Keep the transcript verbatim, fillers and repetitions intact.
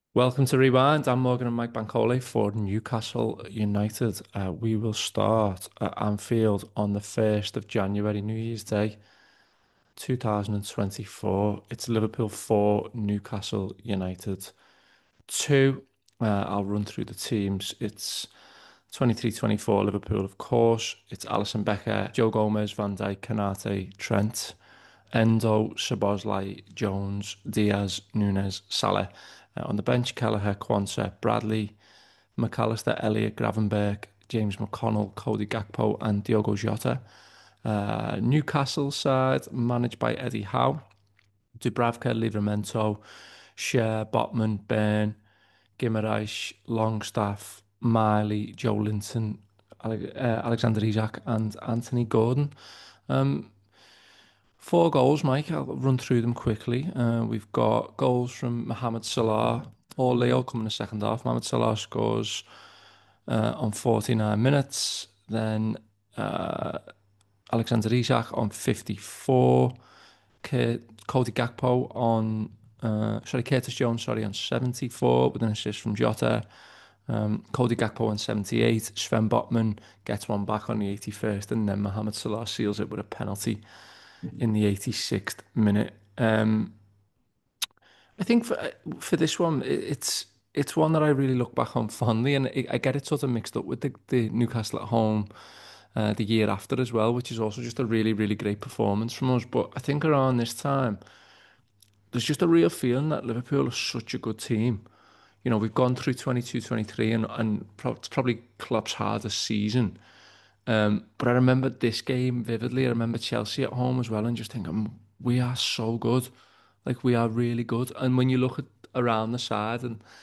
Welcome to Rewind. I'm Morgan and Mike Bancole for Newcastle United. Uh, we will start at Anfield on the first of January, New Year's Day, two thousand twenty-four. It's Liverpool four, Newcastle United two. Uh, I'll run through the teams. It's twenty-three twenty-four Liverpool, of course. It's Alisson Becker, Joe Gomez, Van Dijk, Kanate, Trent, Endo, Szoboszlai, Jones, Diaz, Nunes, Salah. Uh, on the bench, Kelleher, Quansah, Bradley, McAllister, Elliott, Gravenberg, James McConnell, Cody Gakpo, and Diogo Jota. Uh, Newcastle side, managed by Eddie Howe, Dubravka, Livramento, Cher, Botman, Byrne, Guimaraes, Longstaff, Miley, Joe Linton, Ale- uh, Alexander Isak, and Anthony Gordon. Um, Four goals, Mike. I'll run through them quickly. Uh, we've got goals from Mohamed Salah or Leo coming in the second half. Mohamed Salah scores uh, on forty-nine minutes. Then uh, Alexander Isak on fifty-four. K- Cody Gakpo on, uh, sorry, Curtis Jones, sorry, on seventy-four with an assist from Jota. Um, Cody Gakpo on seventy-eight. Sven Botman gets one back on the eighty-first, and then Mohamed Salah seals it with a penalty in the eighty-sixth minute. Um, I think for for this one, it's it's one that I really look back on fondly, and I get it sort of mixed up with the, the Newcastle at home uh, the year after as well, which is also just a really really great performance from us. But I think around this time, there's just a real feeling that Liverpool are such a good team. You know, we've gone through twenty-two, twenty-three, and and it's probably Klopp's hardest season. Um, but I remember this game vividly. I remember Chelsea at home as well, and just thinking, we are so good. Like, we are really good. And when you look at around the side, and